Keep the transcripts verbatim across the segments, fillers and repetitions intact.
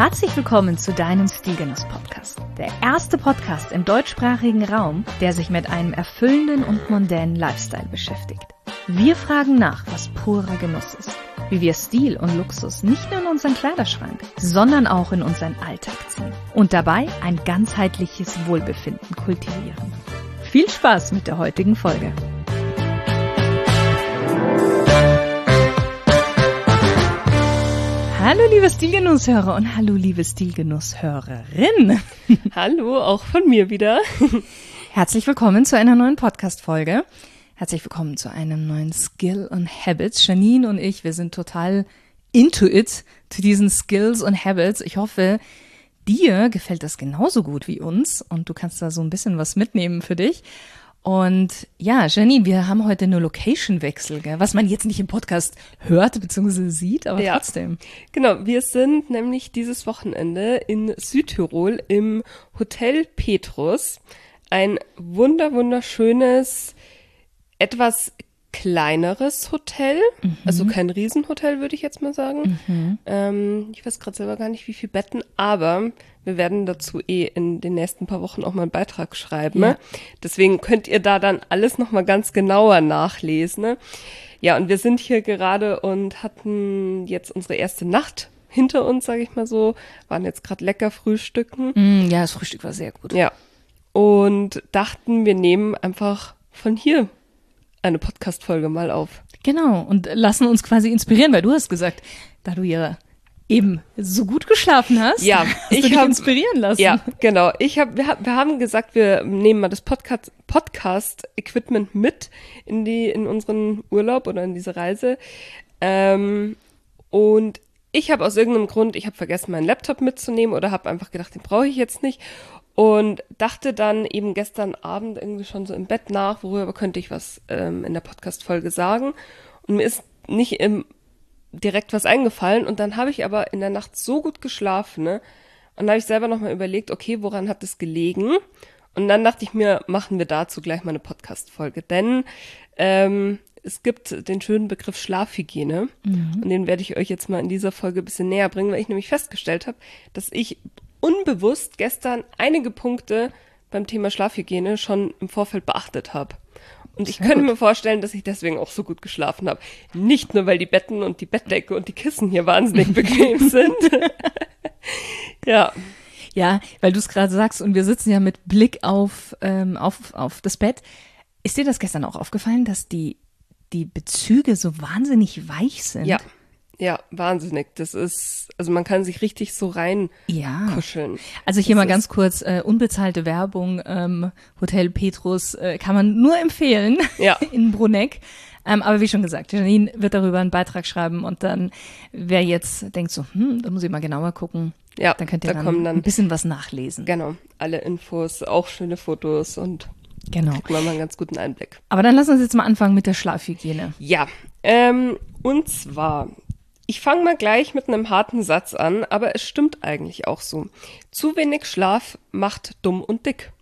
Herzlich willkommen zu deinem Stilgenuss-Podcast. Der erste Podcast im deutschsprachigen Raum, der sich mit einem erfüllenden und mondänen Lifestyle beschäftigt. Wir fragen nach, was purer Genuss ist. Wie wir Stil und Luxus nicht nur in unseren Kleiderschrank, sondern auch in unseren Alltag ziehen. Und dabei ein ganzheitliches Wohlbefinden kultivieren. Viel Spaß mit der heutigen Folge. Hallo liebe Stilgenusshörer und hallo liebe Stilgenusshörerin. Hallo, auch von mir wieder. Herzlich willkommen zu einer neuen Podcast-Folge. Herzlich willkommen zu einem neuen Skill und Habits. Janine und ich, wir sind total into it, zu diesen Skills und Habits. Ich hoffe, dir gefällt das genauso gut wie uns und du kannst da so ein bisschen was mitnehmen für dich. Und ja, Janine, wir haben heute eine Location-Wechsel, gell? Was man jetzt nicht im Podcast hört bzw. sieht, aber ja, trotzdem. Genau, wir sind nämlich dieses Wochenende in Südtirol im Hotel Petrus. Ein wunder wunderschönes, etwas kleineres Hotel, mhm. also kein Riesenhotel, würde ich jetzt mal sagen. Mhm. Ähm, ich weiß gerade selber gar nicht, wie viele Betten, aber wir werden dazu eh in den nächsten paar Wochen auch mal einen Beitrag schreiben. Ja. Deswegen könnt ihr da dann alles nochmal ganz genauer nachlesen. Ne? Ja, und wir sind hier gerade und hatten jetzt unsere erste Nacht hinter uns, sage ich mal so. Waren jetzt gerade lecker frühstücken. Mm, ja, das Frühstück war sehr gut. Ja, und dachten, wir nehmen einfach von hier eine Podcast-Folge mal auf. Genau, und lassen uns quasi inspirieren, weil du hast gesagt, da du ja eben so gut geschlafen hast, ja, hast ich du dich hab, inspirieren lassen. Ja, genau. Ich hab, wir, hab, wir haben gesagt, wir nehmen mal das Podcast, Podcast-Equipment mit in die in unseren Urlaub oder in diese Reise. Ähm, und ich habe aus irgendeinem Grund, ich habe vergessen, meinen Laptop mitzunehmen oder habe einfach gedacht, den brauche ich jetzt nicht. Und dachte dann eben gestern Abend irgendwie schon so im Bett nach, worüber könnte ich was ähm, in der Podcast-Folge sagen. Und mir ist nicht im, direkt was eingefallen. Und dann habe ich aber in der Nacht so gut geschlafen, ne? Und dann habe ich selber nochmal überlegt, okay, woran hat es gelegen? Und dann dachte ich mir, machen wir dazu gleich mal eine Podcast-Folge. Denn ähm, es gibt den schönen Begriff Schlafhygiene. Mhm. Und den werde ich euch jetzt mal in dieser Folge ein bisschen näher bringen, weil ich nämlich festgestellt habe, dass ich unbewusst gestern einige Punkte beim Thema Schlafhygiene schon im Vorfeld beachtet habe. Und ich könnte mir vorstellen, dass ich deswegen auch so gut geschlafen habe. Nicht nur, weil die Betten und die Bettdecke und die Kissen hier wahnsinnig bequem sind. Ja. Ja, weil du es gerade sagst und wir sitzen ja mit Blick auf, ähm, auf, auf das Bett. Ist dir das gestern auch aufgefallen, dass die, die Bezüge so wahnsinnig weich sind? Ja. Ja, wahnsinnig. Das ist, also man kann sich richtig so rein ja. kuscheln. Also hier das mal ganz kurz, äh, unbezahlte Werbung, ähm, Hotel Petrus äh, kann man nur empfehlen ja. in Bruneck. Ähm, aber wie schon gesagt, Janine wird darüber einen Beitrag schreiben und dann, wer jetzt denkt so, hm, da muss ich mal genauer gucken, ja, dann könnt ihr da dann, dann ein bisschen was nachlesen. Genau, alle Infos, auch schöne Fotos und genau. kriegt man mal einen ganz guten Einblick. Aber dann lass uns jetzt mal anfangen mit der Schlafhygiene. Ja, ähm, und zwar, ich fange mal gleich mit einem harten Satz an, aber es stimmt eigentlich auch so. Zu wenig Schlaf macht dumm und dick.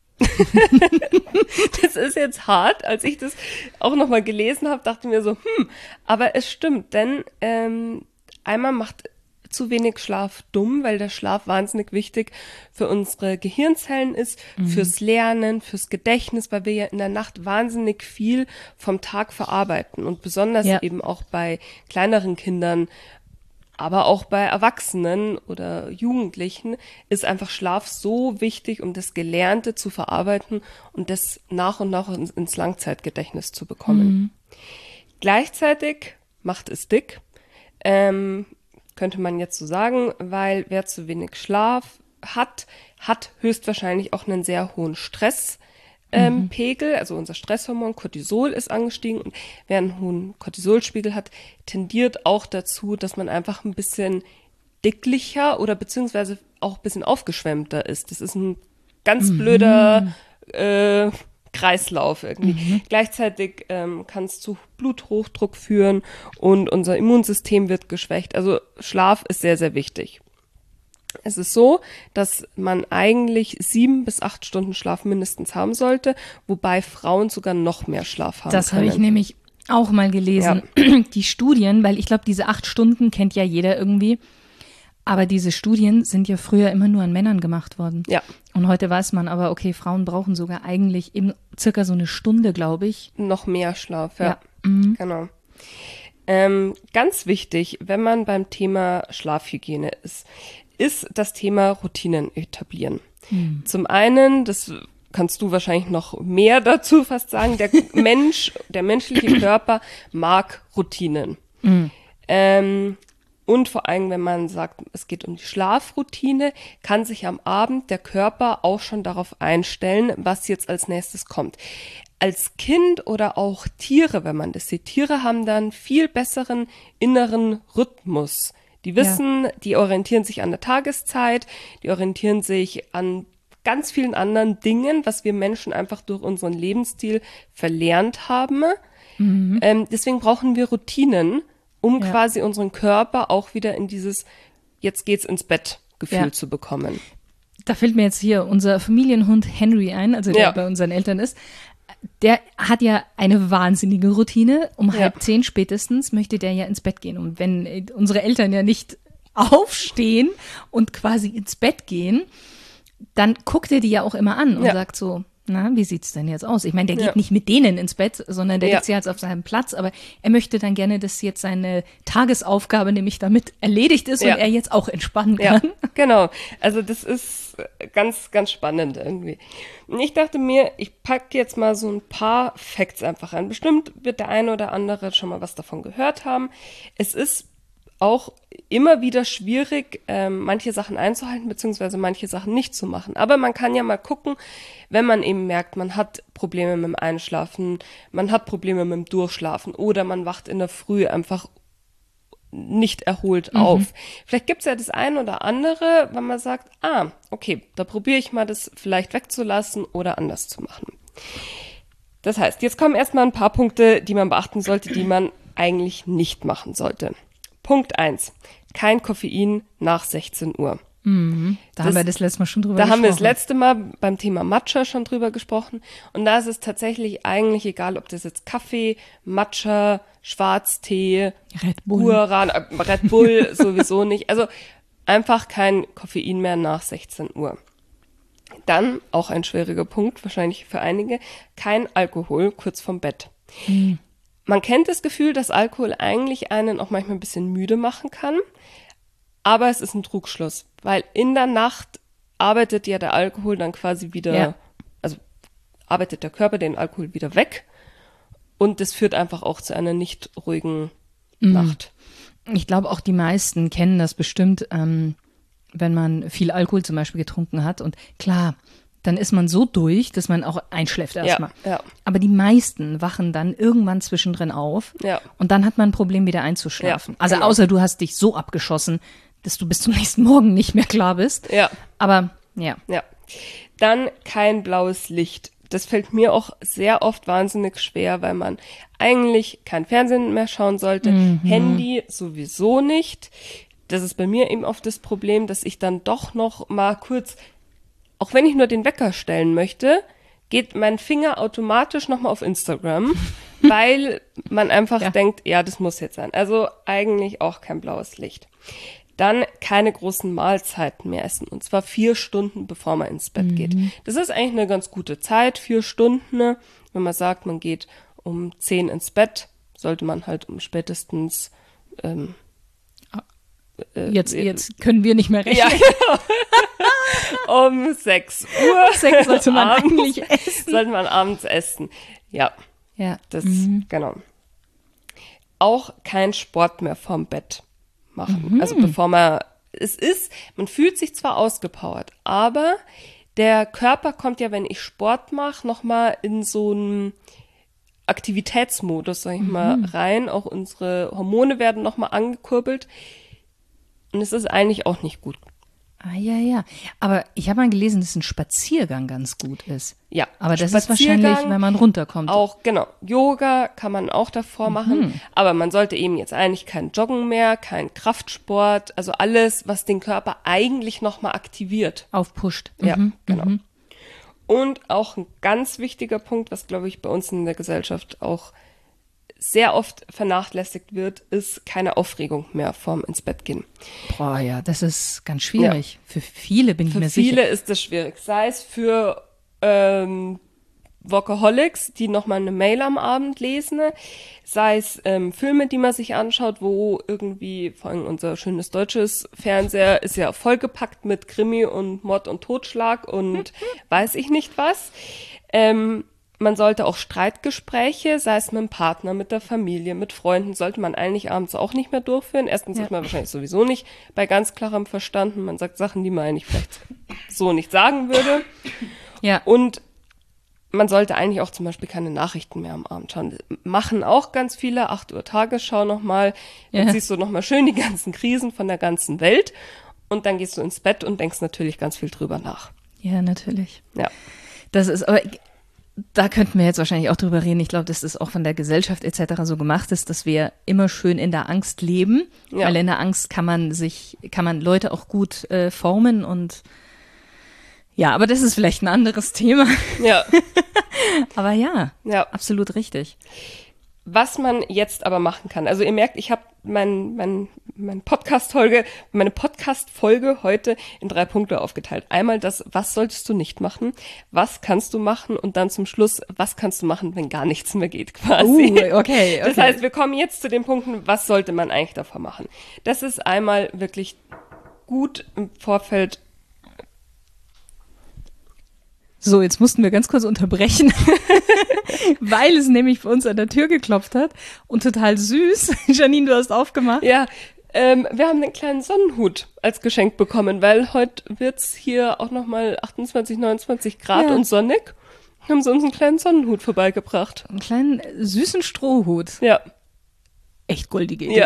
Das ist jetzt hart. Als ich das auch nochmal gelesen habe, dachte ich mir so, hm, aber es stimmt, denn ähm, einmal macht zu wenig Schlaf dumm, weil der Schlaf wahnsinnig wichtig für unsere Gehirnzellen ist, mhm. fürs Lernen, fürs Gedächtnis, weil wir ja in der Nacht wahnsinnig viel vom Tag verarbeiten und besonders ja. eben auch bei kleineren Kindern, aber auch bei Erwachsenen oder Jugendlichen ist einfach Schlaf so wichtig, um das Gelernte zu verarbeiten und das nach und nach ins, ins Langzeitgedächtnis zu bekommen. Mhm. Gleichzeitig macht es dick, ähm, könnte man jetzt so sagen, weil wer zu wenig Schlaf hat, hat höchstwahrscheinlich auch einen sehr hohen Stresspegel. Ähm, mhm. Also unser Stresshormon Cortisol ist angestiegen und wer einen hohen Cortisolspiegel hat, tendiert auch dazu, dass man einfach ein bisschen dicklicher oder beziehungsweise auch ein bisschen aufgeschwemmter ist. Das ist ein ganz mhm. blöder äh, Kreislauf irgendwie. Mhm. Gleichzeitig ähm, kann es zu Bluthochdruck führen und unser Immunsystem wird geschwächt. Also Schlaf ist sehr, sehr wichtig. Es ist so, dass man eigentlich sieben bis acht Stunden Schlaf mindestens haben sollte, wobei Frauen sogar noch mehr Schlaf haben Das können. habe ich nämlich auch mal gelesen. Ja. Die Studien, weil ich glaube, diese acht Stunden kennt ja jeder irgendwie. Aber diese Studien sind ja früher immer nur an Männern gemacht worden. Ja. Und heute weiß man aber, okay, Frauen brauchen sogar eigentlich eben circa so eine Stunde, glaube ich. Noch mehr Schlaf, ja. Ja. Mhm. Genau. Ähm, ganz wichtig, wenn man beim Thema Schlafhygiene ist, ist das Thema Routinen etablieren. Mhm. Zum einen, das kannst du wahrscheinlich noch mehr dazu fast sagen, der Mensch, der menschliche Körper mag Routinen. Mhm. Ähm, und vor allem, wenn man sagt, es geht um die Schlafroutine, kann sich am Abend der Körper auch schon darauf einstellen, was jetzt als nächstes kommt. Als Kind oder auch Tiere, wenn man das sieht, Tiere haben dann viel besseren inneren Rhythmus. Die wissen, ja. die orientieren sich an der Tageszeit, die orientieren sich an ganz vielen anderen Dingen, was wir Menschen einfach durch unseren Lebensstil verlernt haben. Mhm. Ähm, deswegen brauchen wir Routinen, um ja. quasi unseren Körper auch wieder in dieses jetzt geht's ins Bett Gefühl ja. zu bekommen. Da fällt mir jetzt hier unser Familienhund Henry ein, also der ja. bei unseren Eltern ist. Der hat ja eine wahnsinnige Routine. Um ja. halb zehn spätestens möchte der ja ins Bett gehen. Und wenn unsere Eltern ja nicht aufstehen und quasi ins Bett gehen, dann guckt er die ja auch immer an und ja. sagt so, na, wie sieht's denn jetzt aus? Ich meine, der geht ja. nicht mit denen ins Bett, sondern der ja. liegt ja jetzt auf seinem Platz, aber er möchte dann gerne, dass jetzt seine Tagesaufgabe nämlich damit erledigt ist ja. und er jetzt auch entspannen kann. Ja, genau. Also das ist ganz, ganz spannend irgendwie. Und ich dachte mir, ich packe jetzt mal so ein paar Facts einfach an. Bestimmt wird der eine oder andere schon mal was davon gehört haben. Es ist auch immer wieder schwierig, ähm, manche Sachen einzuhalten, beziehungsweise manche Sachen nicht zu machen. Aber man kann ja mal gucken, wenn man eben merkt, man hat Probleme mit dem Einschlafen, man hat Probleme mit dem Durchschlafen oder man wacht in der Früh einfach nicht erholt auf. Mhm. Vielleicht gibt es ja das eine oder andere, wenn man sagt, ah, okay, da probiere ich mal das vielleicht wegzulassen oder anders zu machen. Das heißt, jetzt kommen erstmal ein paar Punkte, die man beachten sollte, die man eigentlich nicht machen sollte. Punkt eins. Kein Koffein nach sechzehn Uhr. Mhm. Da das, haben wir das letzte Mal schon drüber da gesprochen. Da haben wir das letzte Mal beim Thema Matcha schon drüber gesprochen. Und da ist es tatsächlich eigentlich egal, ob das jetzt Kaffee, Matcha, Schwarztee, Red Bull, Guaran, äh, Red Bull sowieso nicht. Also einfach kein Koffein mehr nach sechzehn Uhr. Dann, auch ein schwieriger Punkt, wahrscheinlich für einige, kein Alkohol kurz vorm Bett. Mhm. Man kennt das Gefühl, dass Alkohol eigentlich einen auch manchmal ein bisschen müde machen kann, aber es ist ein Trugschluss, weil in der Nacht arbeitet ja der Alkohol dann quasi wieder, ja. also arbeitet der Körper den Alkohol wieder weg und das führt einfach auch zu einer nicht ruhigen mhm. Nacht. Ich glaube, auch die meisten kennen das bestimmt, ähm, wenn man viel Alkohol zum Beispiel getrunken hat und klar, dann ist man so durch, dass man auch einschläft erstmal. Ja, ja. Aber die meisten wachen dann irgendwann zwischendrin auf ja. und dann hat man ein Problem, wieder einzuschlafen. Ja, also genau. außer du hast dich so abgeschossen, dass du bis zum nächsten Morgen nicht mehr klar bist. Ja. Aber ja. Ja. Dann kein blaues Licht. Das fällt mir auch sehr oft wahnsinnig schwer, weil man eigentlich kein Fernsehen mehr schauen sollte. Mhm. Handy sowieso nicht. Das ist bei mir eben oft das Problem, dass ich dann doch noch mal kurz, auch wenn ich nur den Wecker stellen möchte, geht mein Finger automatisch nochmal auf Instagram, weil man einfach ja. denkt, ja, das muss jetzt sein. Also eigentlich auch kein blaues Licht. Dann keine großen Mahlzeiten mehr essen. Und zwar vier Stunden, bevor man ins Bett mhm. geht. Das ist eigentlich eine ganz gute Zeit, vier Stunden. Wenn man sagt, man geht um zehn ins Bett, sollte man halt um spätestens ähm, äh, jetzt, äh, jetzt können wir nicht mehr rechnen. Ja, genau. Um sechs Uhr. Sechs sollte man abends, eigentlich essen. Sollte man abends essen. Ja. Ja. Das, mhm. genau. Auch kein Sport mehr vorm Bett machen. Mhm. Also bevor man, es ist, man fühlt sich zwar ausgepowert, aber der Körper kommt ja, wenn ich Sport mache, nochmal in so einen Aktivitätsmodus, sag ich mhm. mal, rein. Auch unsere Hormone werden nochmal angekurbelt. Und es ist eigentlich auch nicht gut. Ah, ja, ja. Aber ich habe mal gelesen, dass ein Spaziergang ganz gut ist. Ja. Aber das ist wahrscheinlich, wenn man runterkommt. Auch, genau. Yoga kann man auch davor mhm. machen. Aber man sollte eben jetzt eigentlich kein Joggen mehr, kein Kraftsport, also alles, was den Körper eigentlich nochmal aktiviert. Aufpusht. Ja, mhm. genau. Mhm. Und auch ein ganz wichtiger Punkt, was, glaube ich, bei uns in der Gesellschaft auch sehr oft vernachlässigt wird, ist keine Aufregung mehr vorm ins Bett gehen. Boah, ja, das ist ganz schwierig. Ja. Für viele bin ich für mir sicher. Für viele ist das schwierig. Sei es für ähm, Workaholics, die nochmal eine Mail am Abend lesen, sei es ähm, Filme, die man sich anschaut, wo irgendwie, vor allem unser schönes deutsches Fernseher ist ja vollgepackt mit Krimi und Mord und Totschlag und weiß ich nicht was. Ähm, man sollte auch Streitgespräche, sei es mit dem Partner, mit der Familie, mit Freunden, sollte man eigentlich abends auch nicht mehr durchführen. Erstens ja. ist man wahrscheinlich sowieso nicht bei ganz klarem Verstand. Man sagt Sachen, die man eigentlich vielleicht so nicht sagen würde. Ja. Und man sollte eigentlich auch zum Beispiel keine Nachrichten mehr am Abend schauen. Machen auch ganz viele, acht Uhr Tagesschau nochmal. Dann ja. siehst du nochmal schön die ganzen Krisen von der ganzen Welt. Und dann gehst du ins Bett und denkst natürlich ganz viel drüber nach. Ja, natürlich. Ja. Das ist, aber da könnten wir jetzt wahrscheinlich auch drüber reden. Ich glaube, dass das auch von der Gesellschaft et cetera so gemacht ist, dass wir immer schön in der Angst leben. Ja. Weil in der Angst kann man sich, kann man Leute auch gut äh, formen und ja, aber das ist vielleicht ein anderes Thema. Ja. Aber ja, ja, absolut richtig. Was man jetzt aber machen kann, also ihr merkt, ich habe mein, mein, mein Podcast-Folge, meine Podcast-Folge heute in drei Punkte aufgeteilt. Einmal das, was solltest du nicht machen, was kannst du machen und dann zum Schluss, was kannst du machen, wenn gar nichts mehr geht quasi. Uh, okay, okay. Das heißt, wir kommen jetzt zu den Punkten, was sollte man eigentlich davon machen. Das ist einmal wirklich gut im Vorfeld. So, jetzt mussten wir ganz kurz unterbrechen, weil es nämlich für uns an der Tür geklopft hat und total süß. Janine, du hast aufgemacht. Ja, ähm, wir haben einen kleinen Sonnenhut als Geschenk bekommen, weil heute wird's hier auch nochmal achtundzwanzig, neunundzwanzig Grad ja. und sonnig. Haben sie uns einen kleinen Sonnenhut vorbeigebracht. Einen kleinen süßen Strohhut. Ja. Echt goldige Idee. Ja.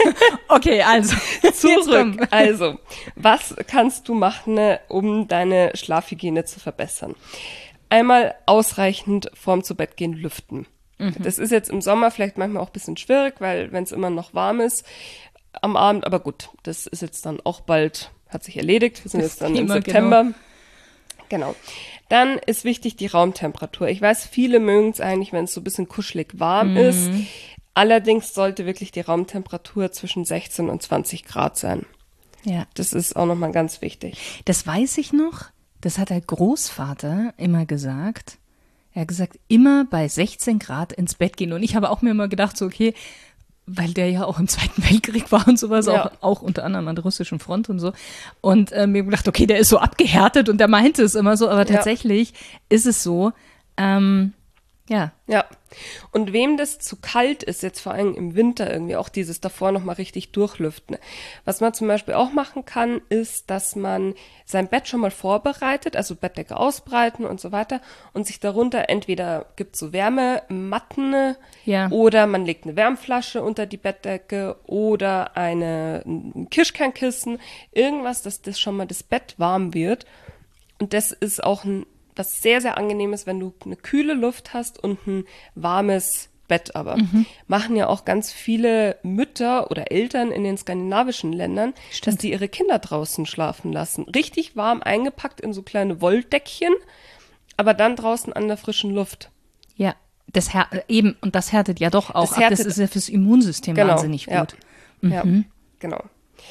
Okay, also. Zurück. Also, was kannst du machen, um deine Schlafhygiene zu verbessern? Einmal ausreichend vorm zu Bett gehen lüften. Mhm. Das ist jetzt im Sommer vielleicht manchmal auch ein bisschen schwierig, weil wenn es immer noch warm ist am Abend, aber gut, das ist jetzt dann auch bald, hat sich erledigt. Wir sind das jetzt dann Thema, im September. Genau. Genau. Dann ist wichtig die Raumtemperatur. Ich weiß, viele mögen es eigentlich, wenn es so ein bisschen kuschelig warm mhm. ist. Allerdings sollte wirklich die Raumtemperatur zwischen sechzehn und zwanzig Grad sein. Ja. Das ist auch nochmal ganz wichtig. Das weiß ich noch. Das hat der Großvater immer gesagt. Er hat gesagt, immer bei sechzehn Grad ins Bett gehen. Und ich habe auch mir immer gedacht, so okay, weil der ja auch im Zweiten Weltkrieg war und sowas, ja. auch, auch unter anderem an der russischen Front und so. Und äh, mir gedacht, okay, der ist so abgehärtet und der meinte es immer so. Aber tatsächlich ja. ist es so, ähm, ja. Ja. Und wem das zu kalt ist, jetzt vor allem im Winter irgendwie auch dieses davor nochmal richtig durchlüften. Was man zum Beispiel auch machen kann, ist, dass man sein Bett schon mal vorbereitet, also Bettdecke ausbreiten und so weiter und sich darunter entweder gibt so Wärmematten ja. oder man legt eine Wärmflasche unter die Bettdecke oder eine, ein Kirschkernkissen, irgendwas, dass das schon mal das Bett warm wird. Und das ist auch ein was sehr, sehr angenehm ist, wenn du eine kühle Luft hast und ein warmes Bett aber. Mhm. Machen ja auch ganz viele Mütter oder Eltern in den skandinavischen Ländern, Stimmt. dass die ihre Kinder draußen schlafen lassen. Richtig warm eingepackt in so kleine Wolldeckchen, aber dann draußen an der frischen Luft. Ja, das här- eben, und das härtet ja doch auch das ab. Das ist ja fürs Immunsystem genau, wahnsinnig gut. Ja, mhm. ja genau.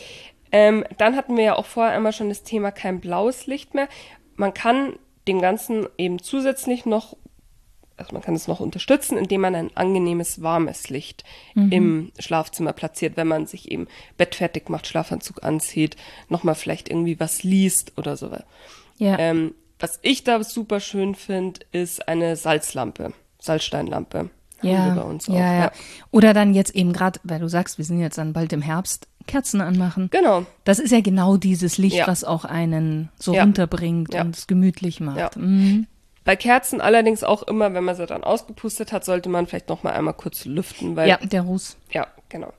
Ähm, dann hatten wir ja auch vorher einmal schon das Thema kein blaues Licht mehr. Man kann dem Ganzen eben zusätzlich noch, also man kann es noch unterstützen, indem man ein angenehmes, warmes Licht mhm. im Schlafzimmer platziert, wenn man sich eben bettfertig macht, Schlafanzug anzieht, nochmal vielleicht irgendwie was liest oder so. Ja. Ähm, was ich da super schön finde, ist eine Salzlampe, Salzsteinlampe. Ja, haben wir bei uns auch. Ja, ja. Ja. Oder dann jetzt eben gerade, weil du sagst, wir sind jetzt dann bald im Herbst, Kerzen anmachen. Genau. Das ist ja genau dieses Licht, Ja. was auch einen so Ja. runterbringt Ja. und es gemütlich macht. Ja. Mhm. Bei Kerzen allerdings auch immer, wenn man sie dann ausgepustet hat, sollte man vielleicht noch mal einmal kurz lüften. Weil, Ja, der Ruß. Ja, genau.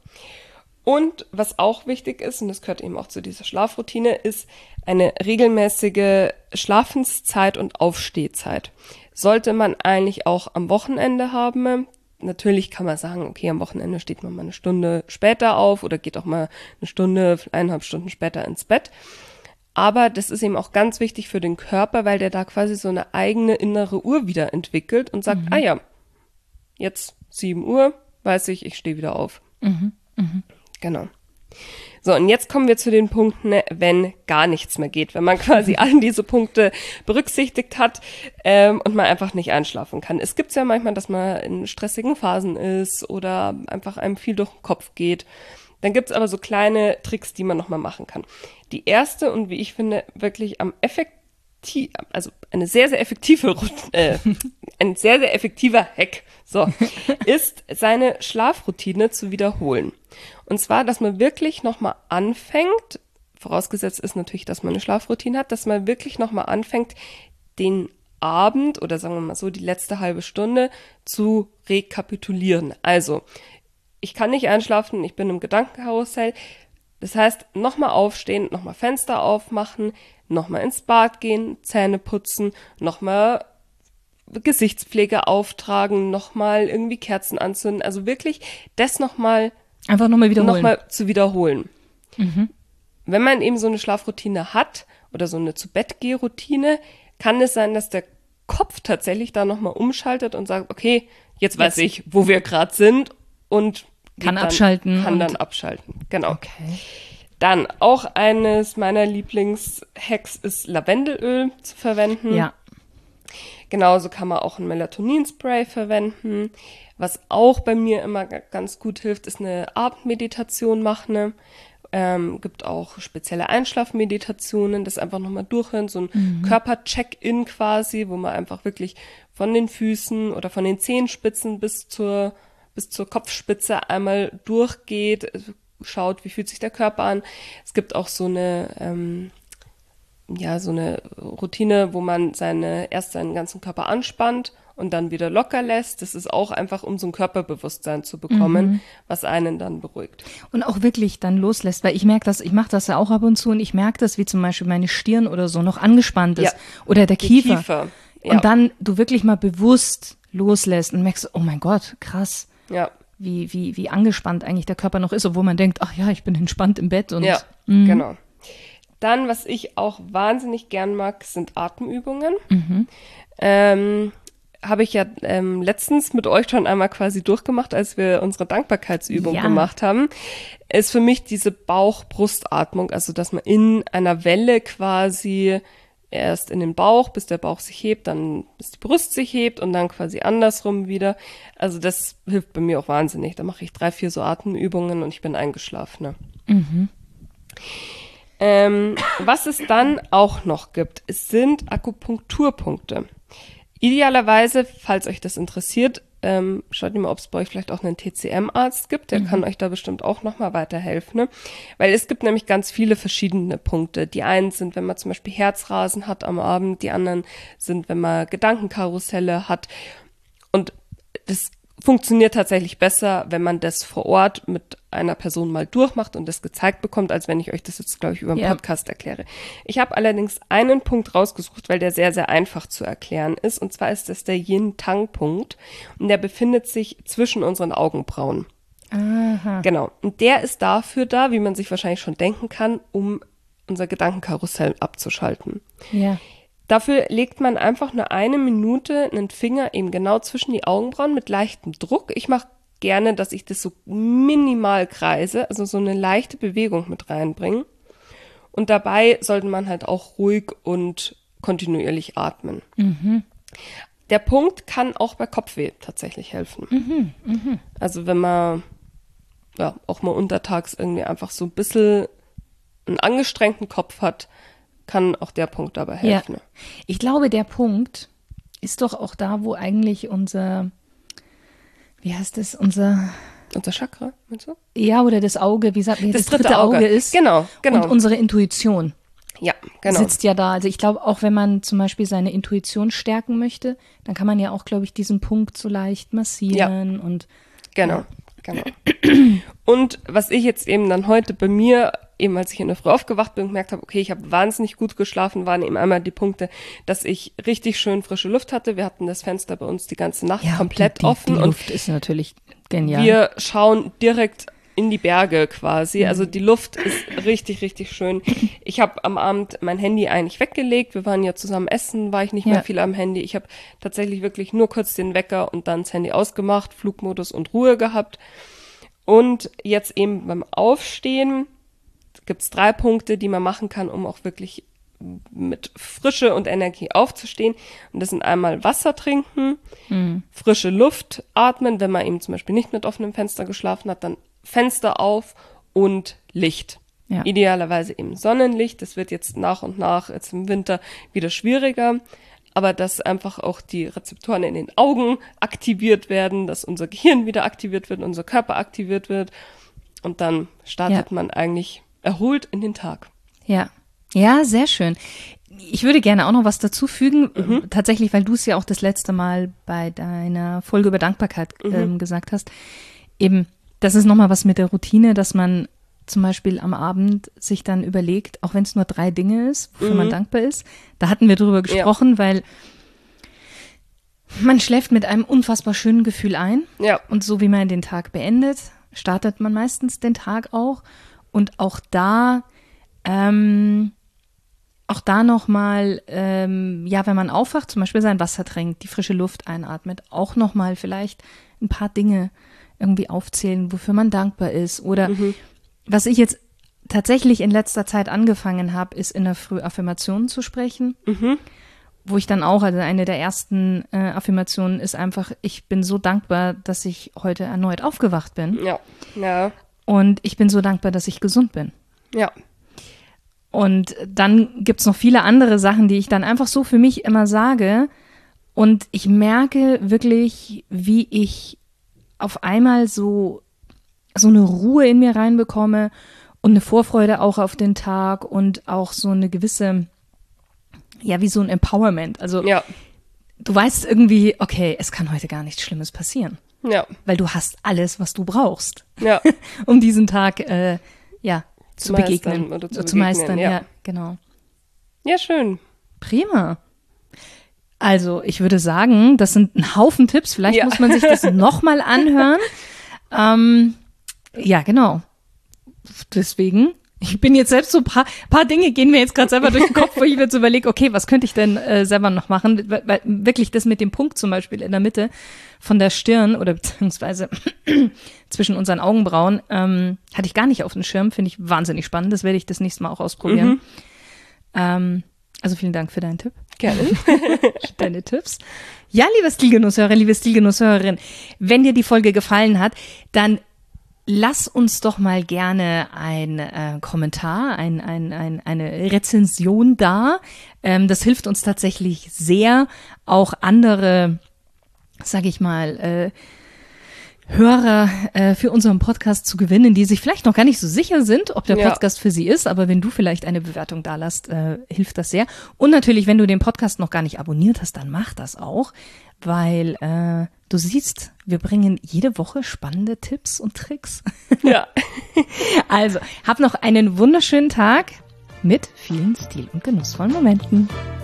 Und was auch wichtig ist, und das gehört eben auch zu dieser Schlafroutine, ist eine regelmäßige Schlafenszeit und Aufstehzeit. Sollte man eigentlich auch am Wochenende haben. Natürlich kann man sagen, okay, am Wochenende steht man mal eine Stunde später auf oder geht auch mal eine Stunde, eineinhalb Stunden später ins Bett. Aber das ist eben auch ganz wichtig für den Körper, weil der da quasi so eine eigene innere Uhr wieder entwickelt und sagt, Mhm. ah ja, jetzt sieben Uhr, weiß ich, ich stehe wieder auf. Mhm. Mhm. Genau. So, und jetzt kommen wir zu den Punkten, wenn gar nichts mehr geht, wenn man quasi all diese Punkte berücksichtigt hat ähm, und man einfach nicht einschlafen kann. Es gibt ja manchmal, dass man in stressigen Phasen ist oder einfach einem viel durch den Kopf geht. Dann gibt's aber so kleine Tricks, die man nochmal machen kann. Die erste und wie ich finde, wirklich am effektiv, also eine sehr, sehr effektive, äh, ein sehr, sehr effektiver Hack, so, ist seine Schlafroutine zu wiederholen. Und zwar, dass man wirklich nochmal anfängt, vorausgesetzt ist natürlich, dass man eine Schlafroutine hat, dass man wirklich nochmal anfängt, den Abend oder sagen wir mal so die letzte halbe Stunde zu rekapitulieren. Also, ich kann nicht einschlafen, ich bin im Gedankenkarussell. Das heißt, nochmal aufstehen, nochmal Fenster aufmachen, nochmal ins Bad gehen, Zähne putzen, nochmal Gesichtspflege auftragen, nochmal irgendwie Kerzen anzünden. Also wirklich das nochmal Einfach nochmal wiederholen. nochmal zu wiederholen. Mhm. Wenn man eben so eine Schlafroutine hat oder so eine Zu-Bett-Geh-Routine, kann es sein, dass der Kopf tatsächlich da nochmal umschaltet und sagt, okay, jetzt weiß Jetzt. ich, wo wir gerade sind und Kann dann, abschalten Kann und- dann abschalten, genau. Okay. Dann auch eines meiner Lieblingshacks ist Lavendelöl zu verwenden. Ja. Genauso kann man auch ein Melatonin-Spray verwenden. Was auch bei mir immer g- ganz gut hilft, ist eine Abendmeditation machen. Ähm, gibt auch spezielle Einschlafmeditationen, das einfach nochmal durchhören, so ein Körper-Check-In quasi, wo man einfach wirklich von den Füßen oder von den Zehenspitzen bis zur, bis zur Kopfspitze einmal durchgeht, schaut, wie fühlt sich der Körper an. Es gibt auch so eine, ähm, ja, so eine Routine, wo man seine, erst seinen ganzen Körper anspannt und dann wieder locker lässt. Das ist auch einfach, um so ein Körperbewusstsein zu bekommen, was einen dann beruhigt. Und auch wirklich dann loslässt, weil ich merke das, ich mache das ja auch ab und zu und ich merke das, wie zum Beispiel meine Stirn oder so noch angespannt ist Ja. oder der Der Kiefer. Kiefer. Ja. Und dann du wirklich mal bewusst loslässt und merkst, oh mein Gott, krass, Ja, wie, wie, wie angespannt eigentlich der Körper noch ist, obwohl man denkt, ach ja, ich bin entspannt im Bett und ja, genau. Dann, was ich auch wahnsinnig gern mag, sind Atemübungen. Ähm, habe ich ja ähm, letztens mit euch schon einmal quasi durchgemacht, als wir unsere Dankbarkeitsübung Ja. gemacht haben, ist für mich diese Bauch-Brust-Atmung, also dass man in einer Welle quasi erst in den Bauch, bis der Bauch sich hebt, dann bis die Brust sich hebt und dann quasi andersrum wieder. Also das hilft bei mir auch wahnsinnig. Da mache ich drei, vier so Atemübungen und ich bin eingeschlafen. Ne? Ähm, was es dann auch noch gibt, es sind Akupunkturpunkte. Idealerweise, falls euch das interessiert, ähm, schaut ihr mal, ob es bei euch vielleicht auch einen T C M-Arzt gibt. Der kann euch da bestimmt auch nochmal weiterhelfen. Ne? Weil es gibt nämlich ganz viele verschiedene Punkte. Die einen sind, wenn man zum Beispiel Herzrasen hat am Abend. Die anderen sind, wenn man Gedankenkarusselle hat. Und das funktioniert tatsächlich besser, wenn man das vor Ort mit einer Person mal durchmacht und das gezeigt bekommt, als wenn ich euch das jetzt, glaube ich, über einen Ja. Podcast erkläre. Ich habe allerdings einen Punkt rausgesucht, weil der sehr, sehr einfach zu erklären ist. Und zwar ist das der Yin-Tang-Punkt. Und der befindet sich zwischen unseren Augenbrauen. Aha. Genau. Und der ist dafür da, wie man sich wahrscheinlich schon denken kann, um unser Gedankenkarussell abzuschalten. Ja. Dafür legt man einfach nur eine Minute einen Finger eben genau zwischen die Augenbrauen mit leichtem Druck. Ich mache gerne, dass ich das so minimal kreise, also so eine leichte Bewegung mit reinbringen. Und dabei sollte man halt auch ruhig und kontinuierlich atmen. Der Punkt kann auch bei Kopfweh tatsächlich helfen. Also wenn man ja auch mal untertags irgendwie einfach so ein bisschen einen angestrengten Kopf hat, kann auch der Punkt dabei helfen. Ja. Ich glaube, der Punkt ist doch auch da, wo eigentlich unser, wie heißt es, unser, Unser Chakra, meinst du? ja, oder das Auge, wie sagt man, das, Das dritte dritte Auge, Auge. ist. Genau, genau. Und unsere Intuition Ja, genau. sitzt ja da. Also ich glaube, auch wenn man zum Beispiel seine Intuition stärken möchte, dann kann man ja auch, glaube ich, diesen Punkt so leicht massieren und Genau, genau. Und was ich jetzt eben dann heute bei mir, eben als ich in der Früh aufgewacht bin und gemerkt habe, okay, ich habe wahnsinnig gut geschlafen, waren eben einmal die Punkte, dass ich richtig schön frische Luft hatte. Wir hatten das Fenster bei uns die ganze Nacht ja, komplett die, die, offen die und Luft ist natürlich genial. wir schauen direkt in die Berge quasi. Also die Luft ist richtig, richtig schön. ich habe am Abend mein Handy eigentlich weggelegt. Wir waren ja zusammen essen, war ich nicht Ja. mehr viel am Handy. Ich habe tatsächlich wirklich nur kurz den Wecker und dann das Handy ausgemacht, Flugmodus und Ruhe gehabt. Und jetzt eben beim Aufstehen gibt es drei Punkte, die man machen kann, um auch wirklich mit Frische und Energie aufzustehen. Und das sind einmal Wasser trinken, Mhm. frische Luft atmen, wenn man eben zum Beispiel nicht mit offenem Fenster geschlafen hat, dann Fenster auf und Licht. Ja. Idealerweise eben Sonnenlicht. Das wird jetzt nach und nach jetzt im Winter wieder schwieriger. Aber dass einfach auch die Rezeptoren in den Augen aktiviert werden, dass unser Gehirn wieder aktiviert wird, unser Körper aktiviert wird. Und dann startet Ja. man eigentlich erholt in den Tag. Ja. Ja, sehr schön. Ich würde gerne auch noch was dazu fügen, Mhm. tatsächlich, weil du es ja auch das letzte Mal bei deiner Folge über Dankbarkeit Mhm. ähm, gesagt hast. Eben, das ist nochmal was mit der Routine, dass man zum Beispiel am Abend sich dann überlegt, auch wenn es nur drei Dinge ist, wofür Mhm. man dankbar ist. Da hatten wir drüber gesprochen, weil man schläft mit einem unfassbar schönen Gefühl ein. Ja, Und so wie man den Tag beendet, startet man meistens den Tag auch. Und auch da, ähm, auch da nochmal, ähm, ja, wenn man aufwacht, zum Beispiel sein Wasser trinkt, die frische Luft einatmet, auch nochmal vielleicht ein paar Dinge irgendwie aufzählen, wofür man dankbar ist. Oder was ich jetzt tatsächlich in letzter Zeit angefangen habe, ist in der Früh Affirmationen zu sprechen. Wo ich dann auch, also eine der ersten äh, Affirmationen ist einfach, ich bin so dankbar, dass ich heute erneut aufgewacht bin. ja, ja, Und ich bin so dankbar, dass ich gesund bin. ja. Und dann gibt's noch viele andere Sachen, die ich dann einfach so für mich immer sage. Und ich merke wirklich, wie ich auf einmal so, so eine Ruhe in mir reinbekomme und eine Vorfreude auch auf den Tag und auch so eine gewisse, ja, wie so ein Empowerment. Also Ja, du weißt irgendwie, okay, es kann heute gar nichts Schlimmes passieren, ja, weil du hast alles, was du brauchst, ja. um diesen Tag, äh, ja, zu, Zu meistern begegnen oder zu zu begegnen, meistern. ja. Ja, genau. Ja, schön. Prima. Also ich würde sagen, das sind ein Haufen Tipps. Vielleicht Ja. muss man sich das nochmal anhören. Ähm, ja, genau. Deswegen, ich bin jetzt selbst so ein paar, paar Dinge gehen mir jetzt gerade selber durch den Kopf, wo ich mir jetzt überlege, okay, was könnte ich denn äh, selber noch machen? Weil, weil wirklich das mit dem Punkt zum Beispiel in der Mitte von der Stirn oder beziehungsweise zwischen unseren Augenbrauen ähm, hatte ich gar nicht auf dem Schirm. Finde ich wahnsinnig spannend. Das werde ich das nächste Mal auch ausprobieren. Mhm. Ähm, also vielen Dank für deinen Tipp. Gerne. Deine Tipps. Ja, liebe Stilgenusshörer, liebe Stilgenusshörerin, wenn dir die Folge gefallen hat, dann lass uns doch mal gerne ein äh, Kommentar, ein, ein, ein, eine Rezension da. Ähm, das hilft uns tatsächlich sehr, auch andere, sag ich mal, äh, Hörer äh, für unseren Podcast zu gewinnen, die sich vielleicht noch gar nicht so sicher sind, ob der Ja. Podcast für sie ist, aber wenn du vielleicht eine Bewertung da lässt, äh, hilft das sehr. Und natürlich, wenn du den Podcast noch gar nicht abonniert hast, dann mach das auch, weil äh, du siehst, wir bringen jede Woche spannende Tipps und Tricks. Ja. Also, hab noch einen wunderschönen Tag mit vielen stil- und genussvollen Momenten.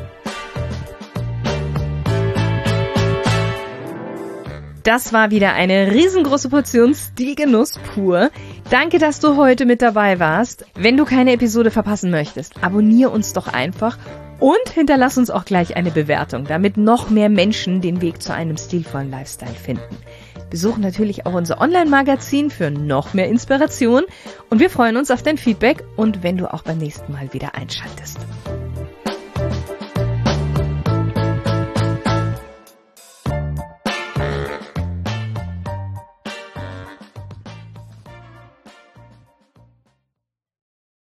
Das war wieder eine riesengroße Portion Stilgenuss pur. Danke, dass du heute mit dabei warst. Wenn du keine Episode verpassen möchtest, abonniere uns doch einfach und hinterlass uns auch gleich eine Bewertung, damit noch mehr Menschen den Weg zu einem stilvollen Lifestyle finden. Besuch natürlich auch unser Online-Magazin für noch mehr Inspiration und wir freuen uns auf dein Feedback und wenn du auch beim nächsten Mal wieder einschaltest.